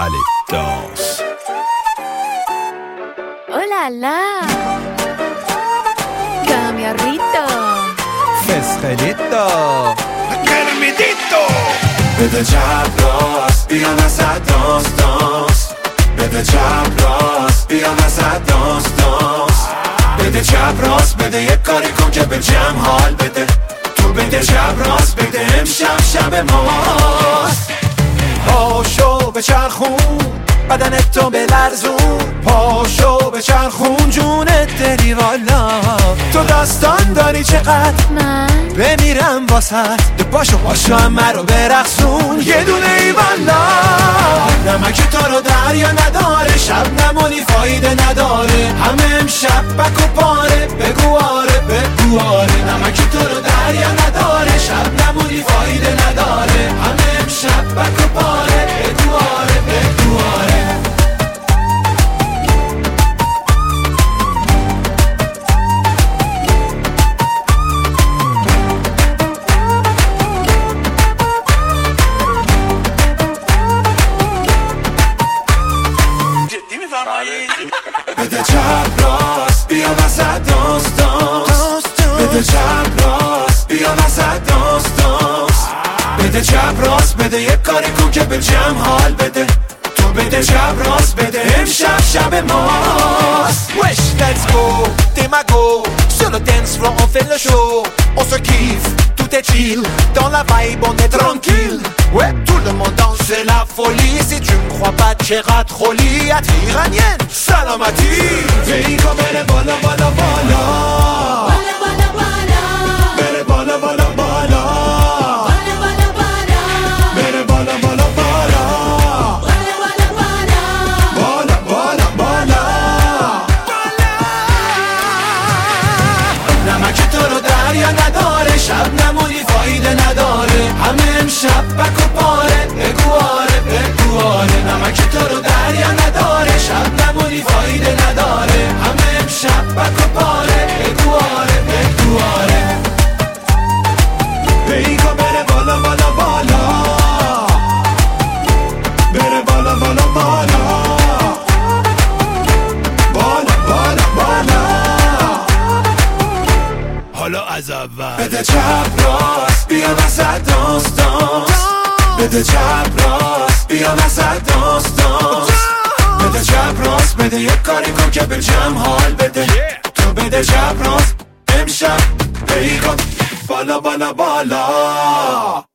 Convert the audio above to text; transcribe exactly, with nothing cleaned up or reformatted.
Allez, danse. Oh la la, Camiarrito, Fresquelito, Kermidito. بده چپ راست بیا وسط دانس دانس بده چپ راست بیا وسط دانس دانس بده چپ راست بده یک کاری کن که به جمع حال بده تو بده چپ راست بده امشب شب ماست پاشو به چرخون بدنت تو بلرزون پاشو به چرخون جونت دلی والا تو داستان داری چقدر من بمیرم واسط ده پاشو پاشو همه رو برقصون یه دونه ای والا نمک تو رو دریا نداره شب نمونی فایده نداره همه امشب بک و پاره بگو آره بگو آره نمک تو رو دریا نداره شب نمونی فایده نداره همه امشب بک و پاره بگو آره بگو آره بده چپ راست بیا وسط دانس دانس بده چپ راست بیا وسط دانس دانس بده چپ راست بده یک کاری کن که به جمع حال بده تو بده چپ راست بده امشب شب ماست Wesh let's go Démago Sur le dance floor on fait le show On se kiffe tout est chill Dans la vibe on est tranquille Ouais tout le monde danse c'est la folie Si tu me crois pas چقدر خولی ات ایرانیان سلامتی فیکو بره بالا بالا بالا Bala bala bala, بره بالا بالا بالا bala bala bala, بره بالا بالا بالا bala bala bala. بالا بالا بالا نمک تو رو دریا نداره شب نمونی فایده نداره همه امشب بک و پاره بگو آره بگو آره نمک تو رو دریا نداره شب نمونی فایده نداره همه امشب بک و پاره بگو آره بگو آره بیگا بره بالا بالا بالا بره بالا بالا بالا بالا بالا بالا حالا از اول. بده چپ راست بیا وسط دانس دانس بده چپ راست بیا وسط دانس دانس بده چپ راست بده یک کاری کن که به جمع حال بده تو بده چپ راست امشب بیگا بالا بالا بالا